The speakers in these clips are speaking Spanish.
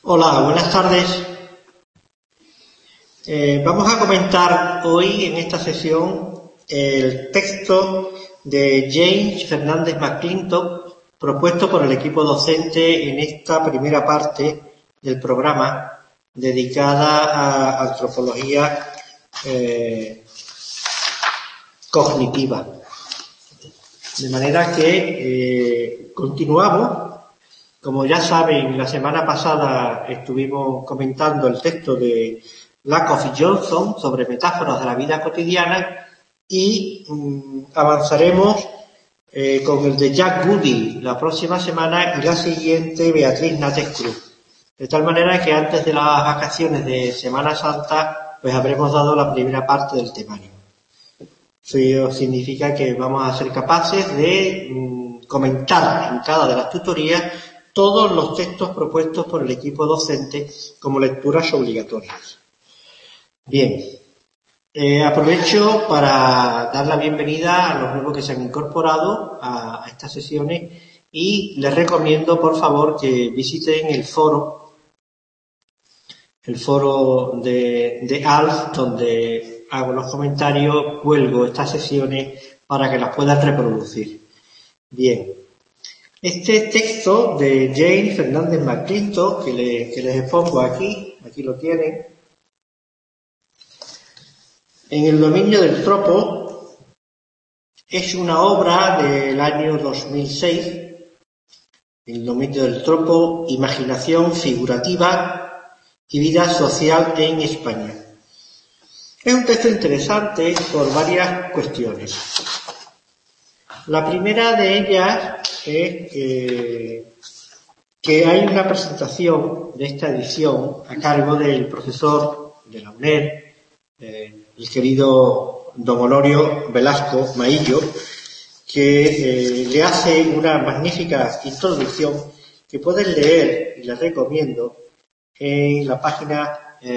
Hola, buenas tardes. Vamos a comentar hoy en esta sesión el texto de James Fernández McClintock propuesto por el equipo docente en esta primera parte del programa dedicada a antropología cognitiva. De manera que continuamos. Como ya saben, la semana pasada estuvimos comentando el texto de Lakoff y Johnson sobre metáforas de la vida cotidiana y avanzaremos con el de Jack Goody la próxima semana y la siguiente Beatriz Nátes Cruz. De tal manera que antes de las vacaciones de Semana Santa pues habremos dado la primera parte del temario. Eso significa que vamos a ser capaces de comentar en cada de las tutorías todos los textos propuestos por el equipo docente como lecturas obligatorias. Bien, aprovecho para dar la bienvenida a los nuevos que se han incorporado a estas sesiones y les recomiendo, por favor, que visiten el foro de ALF, donde hago los comentarios, cuelgo estas sesiones para que las puedan reproducir. Bien. Este texto de James Fernández McClintock, que les expongo aquí lo tienen, en el dominio del tropo, es una obra del año 2006, el dominio del tropo, imaginación figurativa y vida social en España. Es un texto interesante por varias cuestiones. La primera de ellas es que hay una presentación de esta edición a cargo del profesor de la UNED, el querido don Honorio Velasco Maillo, que le hace una magnífica introducción que pueden leer, y les recomiendo, en la página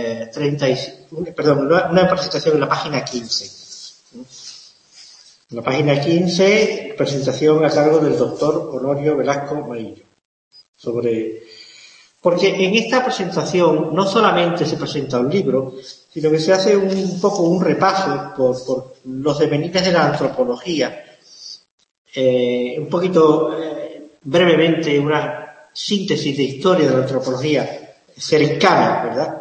una presentación en la página 15. En la página 15, presentación a cargo del doctor Honorio Velasco Maillo. Porque en esta presentación no solamente se presenta un libro, sino que se hace un poco un repaso por los devenires de la antropología, un poquito brevemente una síntesis de historia de la antropología cercana, ¿verdad?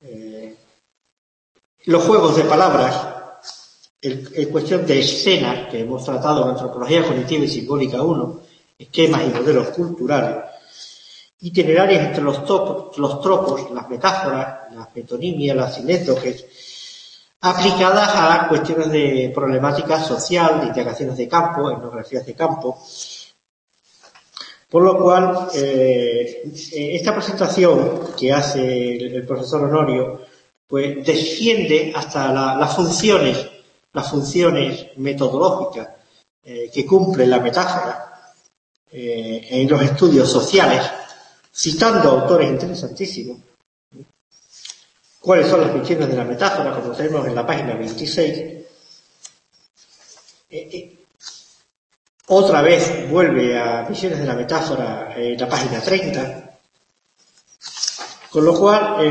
Los juegos de palabras, en cuestión de escenas que hemos tratado en Antropología Cognitiva y Simbólica 1, esquemas y modelos culturales, itinerarios entre los tropos, las metáforas, las metonimias, las sinécdoques, aplicadas a cuestiones de problemática social, de indagaciones de campo, etnografías de campo. Por lo cual, esta presentación que hace el profesor Honorio, pues desciende hasta las funciones metodológicas que cumple la metáfora en los estudios sociales, citando autores interesantísimos. ¿Cuáles son las visiones de la metáfora? Como tenemos en la página 26. Otra vez vuelve a visiones de la metáfora en la página 30. Con lo cual,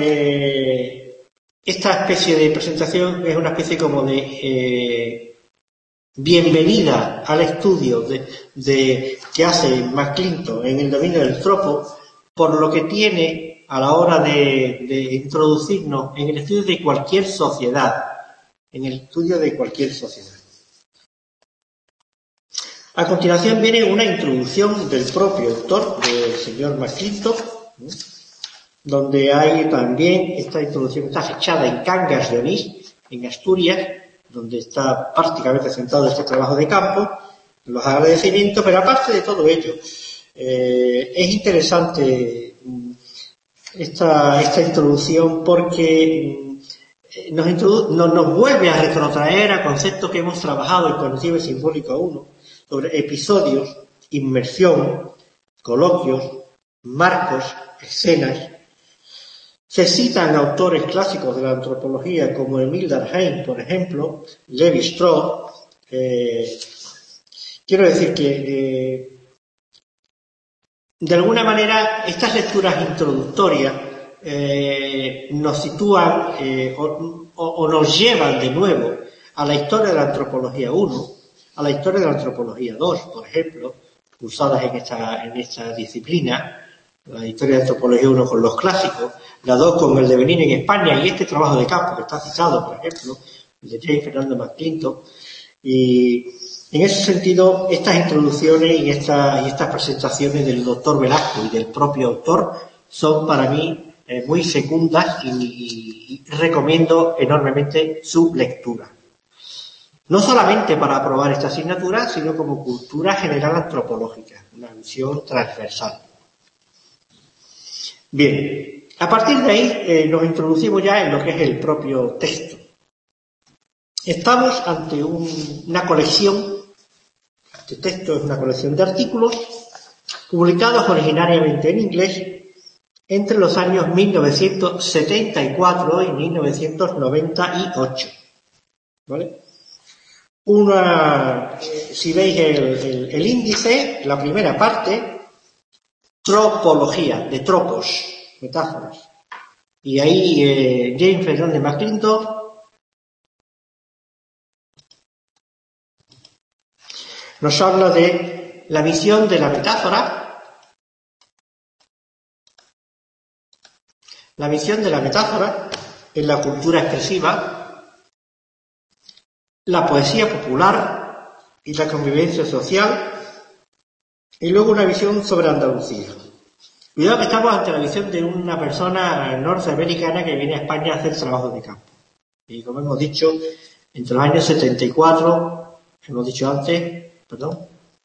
esta especie de presentación es una especie como de bienvenida al estudio que hace McClintock en el dominio del tropo, por lo que tiene a la hora de introducirnos en el estudio de cualquier sociedad, A continuación viene una introducción del propio autor, del señor McClintock, donde hay también, esta introducción está fechada en Cangas de Onís, en Asturias, donde está prácticamente centrado este trabajo de campo, los agradecimientos, pero aparte de todo ello, es interesante esta introducción porque nos vuelve a retrotraer a conceptos que hemos trabajado en Cognitivo y Simbólico 1, sobre episodios, inmersión, coloquios, marcos, escenas. Se citan autores clásicos de la antropología como Emile Durkheim, por ejemplo, Lévi-Strauss. Quiero decir que de alguna manera estas lecturas introductorias nos sitúan o nos llevan de nuevo a la historia de la antropología 1, a la historia de la antropología 2, por ejemplo, cursadas en esta disciplina, la historia de la antropología 1 con los clásicos, la 2 con el devenir en España y este trabajo de campo que está citado, por ejemplo, el de James Fernando McClintock. Y en ese sentido, estas introducciones y estas presentaciones del doctor Velasco y del propio autor son para mí muy fecundas y recomiendo enormemente su lectura. No solamente para aprobar esta asignatura, sino como cultura general antropológica, una visión transversal. Bien, a partir de ahí nos introducimos ya en lo que es el propio texto. Estamos ante una colección, este texto es una colección de artículos publicados originariamente en inglés entre los años 1974 y 1998. ¿Vale? Si veis el índice, la primera parte, tropología, de tropos, metáforas. Y ahí James Fernando McClintock nos habla de la visión de la metáfora, en la cultura expresiva, la poesía popular y la convivencia social, y luego una visión sobre Andalucía. Cuidado que estamos ante la visión de una persona norteamericana que viene a España a hacer trabajos de campo. Y como hemos dicho, entre los años 74, hemos dicho antes, perdón,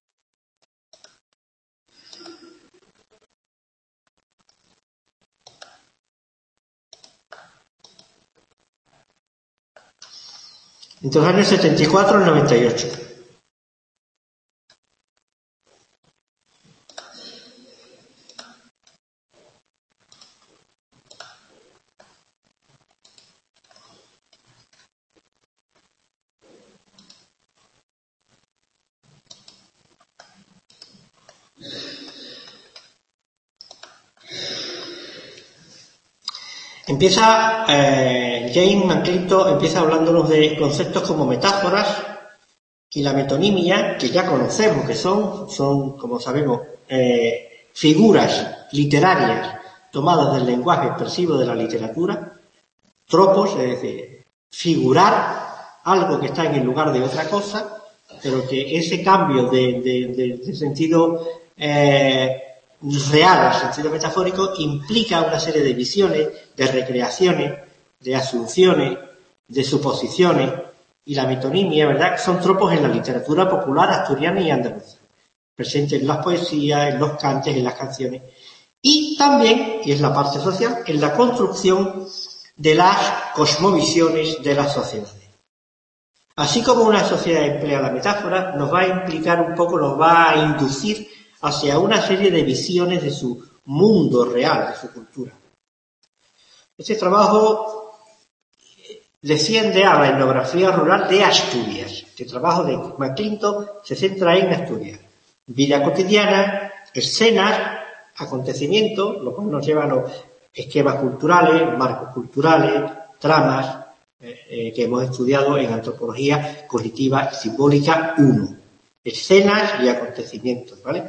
entre los años 74 y 98. James McClintock empieza hablándonos de conceptos como metáforas y la metonimia, que ya conocemos, que son como sabemos, figuras literarias tomadas del lenguaje expresivo de la literatura, tropos, es decir, figurar algo que está en el lugar de otra cosa, pero que ese cambio de sentido real al sentido metafórico implica una serie de visiones, de recreaciones, de asunciones, de suposiciones, y la metonimia, ¿verdad?, son tropos en la literatura popular asturiana y andaluza, presentes en las poesías, en los cantes, en las canciones, y también, y es la parte social, en la construcción de las cosmovisiones de las sociedades. Así como una sociedad emplea la metáfora, nos va a implicar un poco, nos va a inducir hacia una serie de visiones de su mundo real, de su cultura. Este trabajo desciende a la etnografía rural de Asturias. Este trabajo de McClintock se centra en Asturias. Vida cotidiana, escenas, acontecimientos, lo cual nos lleva a los esquemas culturales, marcos culturales, tramas, que hemos estudiado en Antropología Cognitiva y Simbólica 1. Escenas y acontecimientos, ¿vale?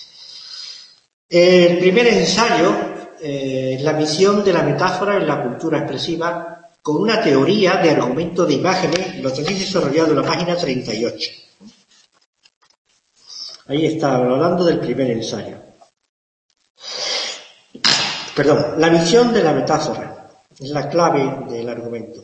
El primer ensayo, la visión de la metáfora en la cultura expresiva, con una teoría de argumento de imágenes, lo tenéis desarrollado en la página 38. Ahí está, hablando del primer ensayo. Perdón, la visión de la metáfora es la clave del argumento.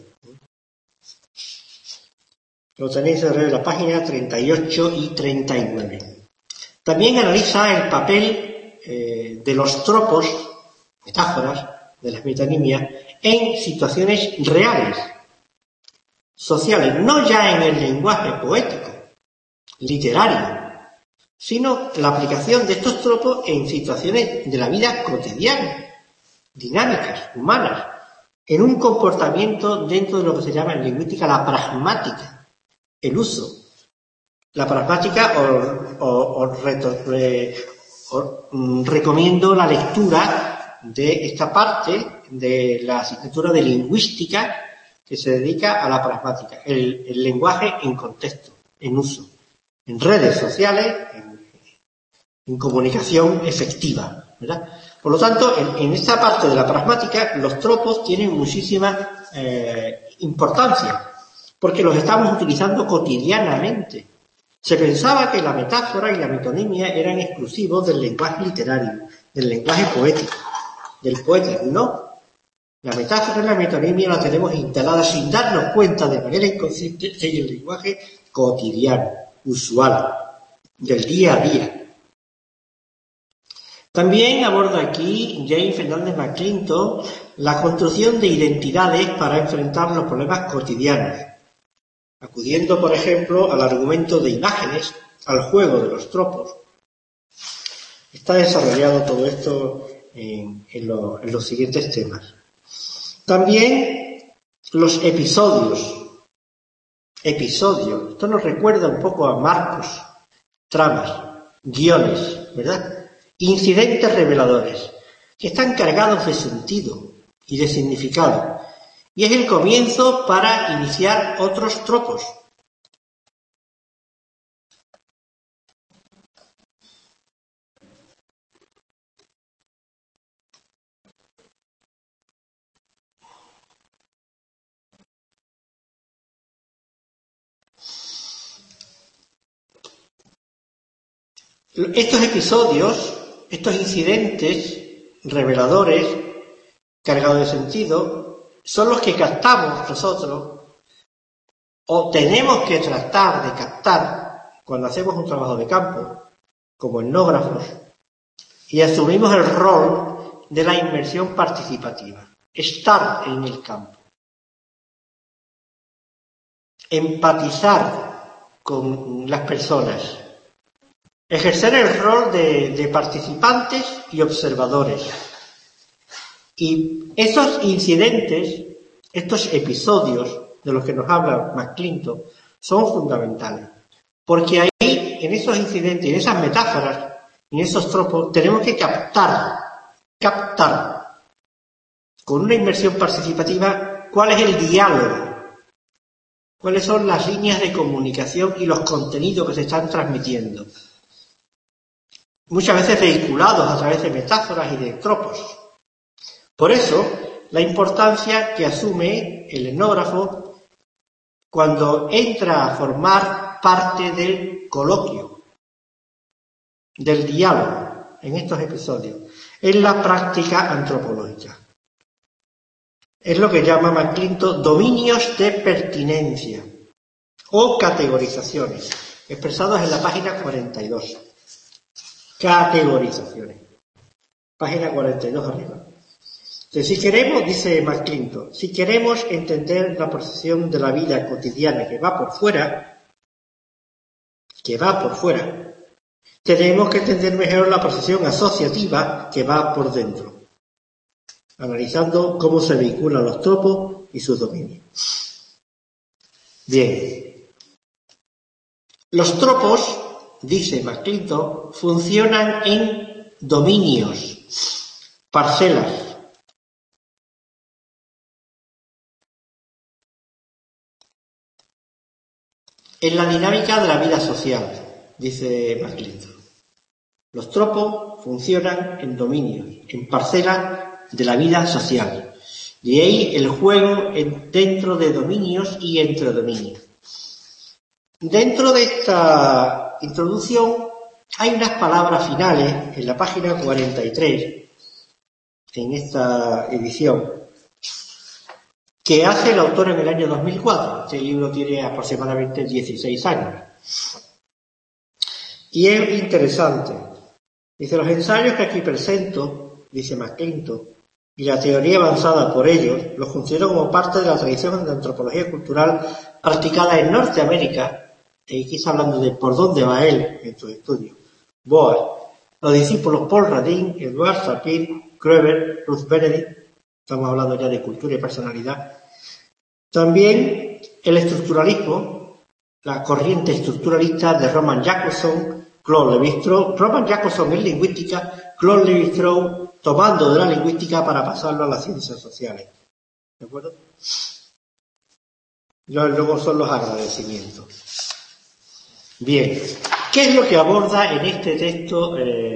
Lo tenéis desarrollado en la página 38 y 39. También analiza el papel de los tropos, metáforas, de las metonimias, en situaciones reales, sociales, no ya en el lenguaje poético, literario, sino la aplicación de estos tropos en situaciones de la vida cotidiana, dinámicas, humanas, en un comportamiento dentro de lo que se llama en lingüística la pragmática, el uso. La pragmática recomiendo la lectura de esta parte de la asignatura de lingüística que se dedica a la pragmática, el lenguaje en contexto, en uso, en redes sociales, en comunicación efectiva, ¿verdad? Por lo tanto, en esta parte de la pragmática, los tropos tienen muchísima importancia, porque los estamos utilizando cotidianamente. Se pensaba que la metáfora y la metonimia eran exclusivos del lenguaje literario, del lenguaje poético, del poeta. No. La metáfora y la metonimia la tenemos instalada sin darnos cuenta de manera inconsciente en el lenguaje cotidiano, usual, del día a día. También aborda aquí James Fernández McClintock la construcción de identidades para enfrentar los problemas cotidianos, acudiendo, por ejemplo, al argumento de imágenes, al juego de los tropos. Está desarrollado todo esto en los siguientes temas. También los episodios. Esto nos recuerda un poco a marcos, tramas, guiones, ¿verdad? Incidentes reveladores, que están cargados de sentido y de significado. Y es el comienzo para iniciar otros tropos. Estos episodios, estos incidentes reveladores, cargados de sentido, son los que captamos nosotros o tenemos que tratar de captar cuando hacemos un trabajo de campo, como etnógrafos, y asumimos el rol de la inmersión participativa, estar en el campo, empatizar con las personas, ejercer el rol de participantes y observadores. Y esos incidentes, estos episodios de los que nos habla McClintock, son fundamentales. Porque ahí, en esos incidentes, en esas metáforas, en esos tropos, tenemos que captar con una inmersión participativa cuál es el diálogo, cuáles son las líneas de comunicación y los contenidos que se están transmitiendo. Muchas veces vehiculados a través de metáforas y de tropos. Por eso, la importancia que asume el etnógrafo cuando entra a formar parte del coloquio, del diálogo en estos episodios, en la práctica antropológica. Es lo que llama McClintock dominios de pertinencia o categorizaciones, expresados en la página 42. Categorizaciones. Página 42 arriba. Entonces, si queremos, dice McClintock, si queremos entender la percepción de la vida cotidiana que va por fuera, tenemos que entender mejor la percepción asociativa que va por dentro, analizando cómo se vinculan los tropos y sus dominios. Bien. Los tropos, dice McClintock, funcionan en dominios, parcelas. En la dinámica de la vida social, dice McClintock. Los tropos funcionan en dominios, en parcelas de la vida social. De ahí el juego dentro de dominios y entre dominios. Dentro de esta introducción hay unas palabras finales en la página 43, en esta edición, que hace el autor en el año 2004. Este libro tiene aproximadamente 16 años. Y es interesante. Dice, los ensayos que aquí presento, dice McClintock, y la teoría avanzada por ellos, los considero como parte de la tradición de antropología cultural practicada en Norteamérica, y aquí está hablando de por dónde va él en sus estudios. Boas, los discípulos Paul Radin, Edward Sapir, Kroeber, Ruth Benedict, estamos hablando ya de cultura y personalidad. También el estructuralismo, la corriente estructuralista de Roman Jakobson, Claude Lévi-Strauss. Roman Jakobson en lingüística, Claude Lévi-Strauss tomando de la lingüística para pasarlo a las ciencias sociales. ¿De acuerdo? Luego son los agradecimientos. Bien, ¿qué es lo que aborda en este texto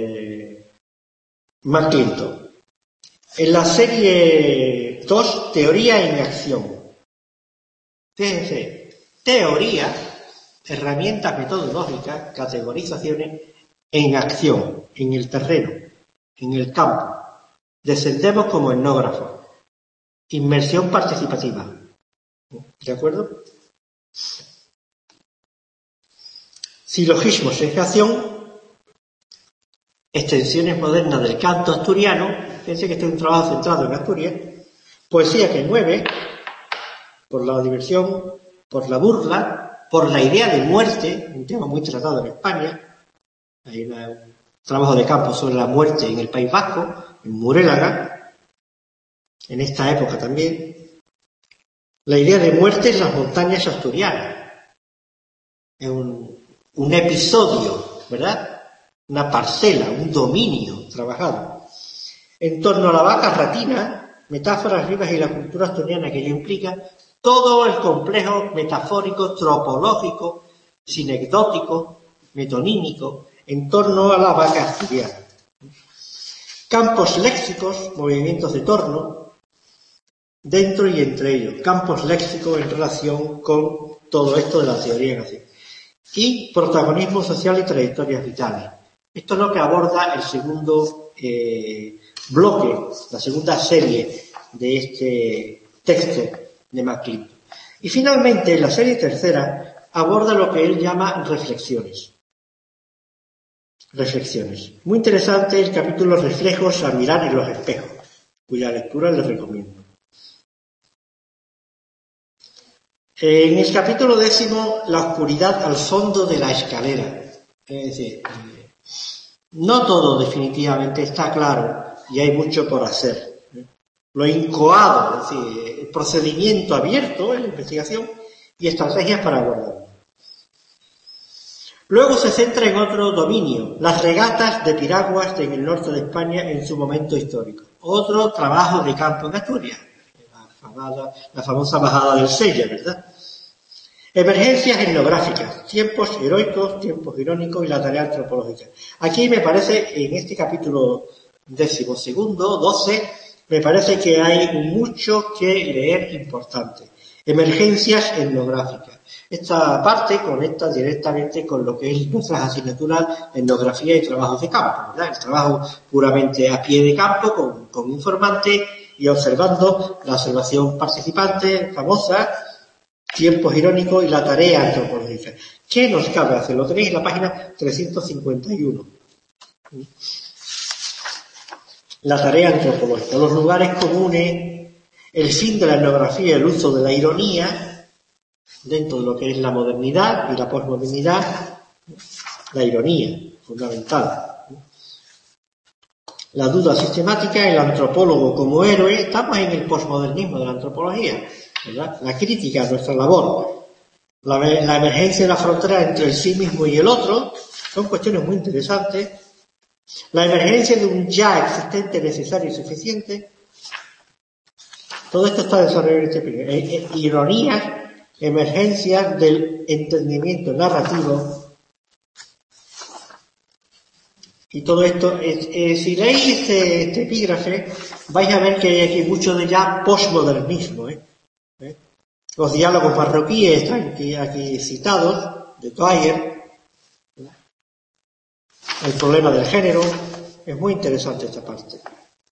McClintock? En la serie 2, Teoría en Acción. Fíjense, teoría, herramientas metodológicas, categorizaciones en acción, en el terreno, en el campo. Descendemos como etnógrafos. Inmersión participativa. ¿De acuerdo? Silogismos en acción, extensiones modernas del canto asturiano. Fíjense que este es un trabajo centrado en Asturias. Poesía que mueve, por la diversión, por la burla, por la idea de muerte, un tema muy tratado en España. Hay un trabajo de campo sobre la muerte en el País Vasco, en Murélaga, en esta época también. La idea de muerte en las montañas asturianas. Es un episodio, ¿verdad? Una parcela, un dominio trabajado. En torno a la vaca ratina, metáforas vivas y la cultura asturiana que ello implica, todo el complejo metafórico, tropológico, sinecdótico, metonímico, en torno a la vaca asturiana. Campos léxicos, movimientos de torno, dentro y entre ellos. Campos léxicos en relación con todo esto de la teoría en acción. Y protagonismo social y trayectorias vitales. Esto es lo que aborda el segundo bloque, la segunda serie de este texto de McClintock. Y finalmente, la serie tercera aborda lo que él llama reflexiones. Reflexiones. Muy interesante el capítulo Reflejos a mirar en los espejos, cuya lectura les recomiendo. En el capítulo 10, la oscuridad al fondo de la escalera. Es decir, no todo definitivamente está claro y hay mucho por hacer. Lo incoado, es decir, el procedimiento abierto en la investigación y estrategias para abordarlo. Luego se centra en otro dominio, las regatas de piraguas en el norte de España en su momento histórico. Otro trabajo de campo en Asturias, la famosa bajada del Sella, ¿verdad? Emergencias etnográficas, tiempos heroicos, tiempos irónicos y la tarea antropológica. Aquí me parece, en este capítulo 12, me parece que hay mucho que leer importante. Emergencias etnográficas. Esta parte conecta directamente con lo que es nuestras asignaturas etnografía y trabajos de campo, ¿verdad? El trabajo puramente a pie de campo, con informante y observando la observación participante, famosa, tiempos irónicos y la tarea antropológica. ¿Qué nos cabe hacer? Lo tenéis en la página 351. La tarea antropológica, los lugares comunes, el fin de la etnografía, el uso de la ironía, dentro de lo que es la modernidad y la posmodernidad, la ironía, fundamental. La duda sistemática, el antropólogo como héroe, estamos en el posmodernismo de la antropología, ¿verdad? La crítica a nuestra labor, la emergencia de la frontera entre el sí mismo y el otro, son cuestiones muy interesantes. La emergencia de un ya existente, necesario y suficiente. Todo esto está desarrollado en este periodo. Ironías, emergencias del entendimiento narrativo. Y todo esto, si leéis este epígrafe, vais a ver que hay aquí mucho de ya posmodernismo. Los diálogos marroquíes están aquí citados, de Dwyer. El problema del género. Es muy interesante esta parte.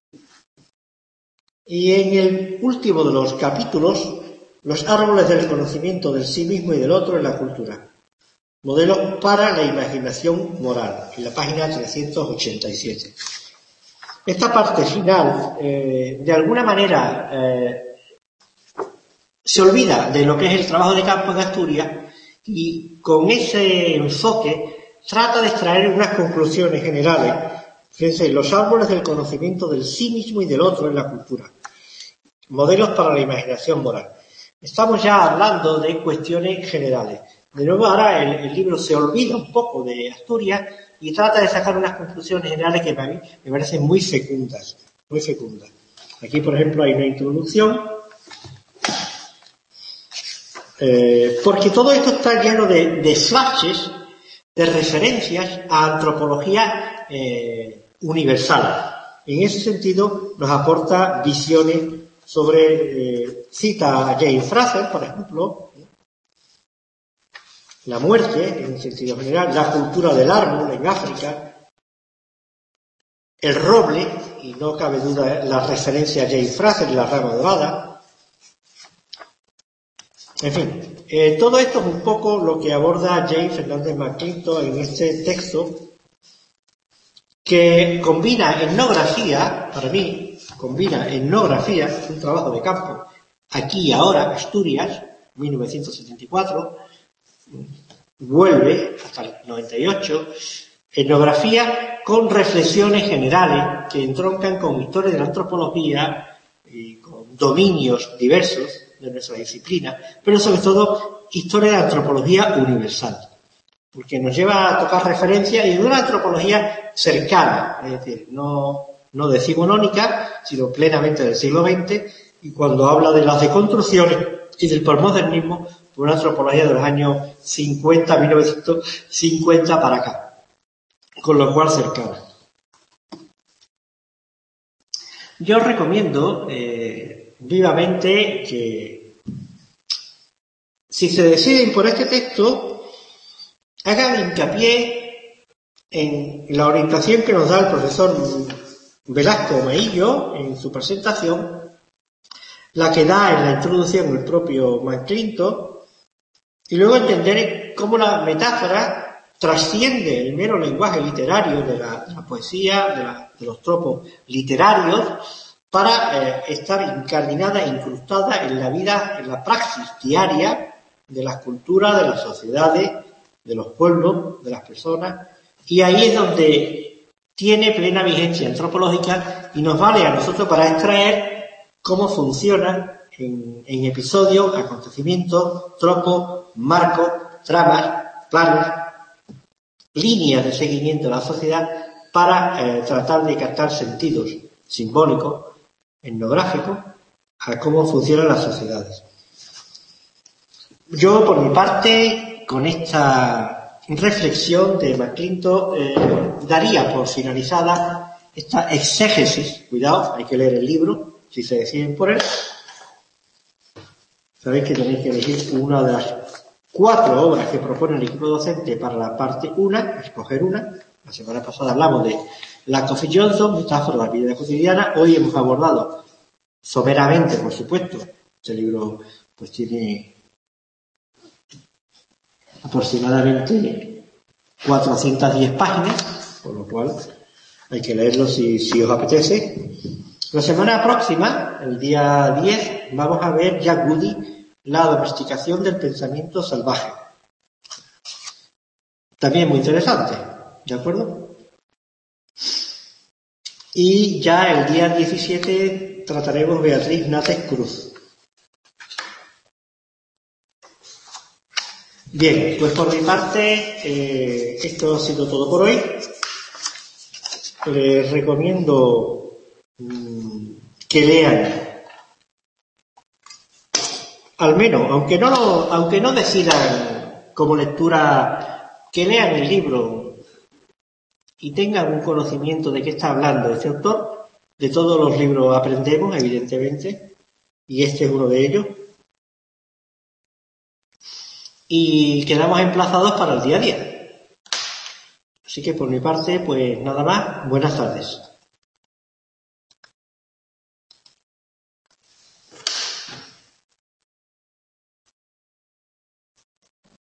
Y en el último de los capítulos, los árboles del conocimiento del sí mismo y del otro en la cultura. Modelos para la imaginación moral, en la página 387. Esta parte final, de alguna manera, se olvida de lo que es el trabajo de campo de Asturias y con ese enfoque trata de extraer unas conclusiones generales. Fíjense, los árboles del conocimiento del sí mismo y del otro en la cultura. Modelos para la imaginación moral. Estamos ya hablando de cuestiones generales. De nuevo, ahora el libro se olvida un poco de Asturias y trata de sacar unas conclusiones generales que para mí me parecen muy fecundas, muy fecundas. Aquí, por ejemplo, hay una introducción, porque todo esto está lleno de flashes, de referencias a antropología universal. En ese sentido, nos aporta visiones sobre, cita a James Fraser, por ejemplo, la muerte, en sentido general, la cultura del árbol en África, el roble, y no cabe duda la referencia a James Fraser y la rama dorada. En fin, todo esto es un poco lo que aborda James Fernández McClintock en este texto, que combina etnografía, para mí, combina etnografía, un trabajo de campo, aquí y ahora, Asturias, 1974, vuelve hasta el 98, etnografía con reflexiones generales que entroncan con historia de la antropología y con dominios diversos de nuestra disciplina, pero sobre todo historia de la antropología universal, porque nos lleva a tocar referencias y de una antropología cercana, es decir, no decimonónica, sino plenamente del siglo XX, y cuando habla de las deconstrucciones y del posmodernismo, una antropología de los años 50, 1950 para acá, con lo cual cercana. Yo recomiendo vivamente que, si se deciden por este texto, hagan hincapié en la orientación que nos da el profesor Velasco Maillo en su presentación, la que da en la introducción el propio McClintock, y luego entender cómo la metáfora trasciende el mero lenguaje literario de la poesía, de los tropos literarios, para estar incardinada e incrustada en la vida, en la praxis diaria de las culturas, de las sociedades, de los pueblos, de las personas, y ahí es donde tiene plena vigencia antropológica y nos vale a nosotros para extraer cómo funciona en episodios, acontecimientos, tropos, marcos, tramas, planos, líneas de seguimiento de la sociedad para tratar de captar sentidos simbólicos, etnográficos, a cómo funcionan las sociedades. Yo, por mi parte, con esta reflexión de McClintock, daría por finalizada esta exégesis. Cuidado, hay que leer el libro, si se deciden por él. Sabéis que tenéis que elegir una de las 4 obras que propone el equipo docente para la parte 1, escoger una. La semana pasada hablamos de Lakoff y Johnson, metáfora de la vida cotidiana. Hoy hemos abordado someramente, por supuesto. Este libro pues tiene aproximadamente 410 páginas, por lo cual hay que leerlo si os apetece. La semana próxima, el día 10, vamos a ver Jack Woody, la domesticación del pensamiento salvaje. También muy interesante, ¿de acuerdo? Y ya el día 17 trataremos Beatriz Nátes Cruz. Bien, pues por mi parte, esto ha sido todo por hoy. Les recomiendo que lean, al menos, aunque no decidan como lectura, que lean el libro y tengan un conocimiento de qué está hablando este autor. De todos los libros aprendemos, evidentemente, y este es uno de ellos. Y quedamos emplazados para el día a día. Así que por mi parte, pues nada más, buenas tardes.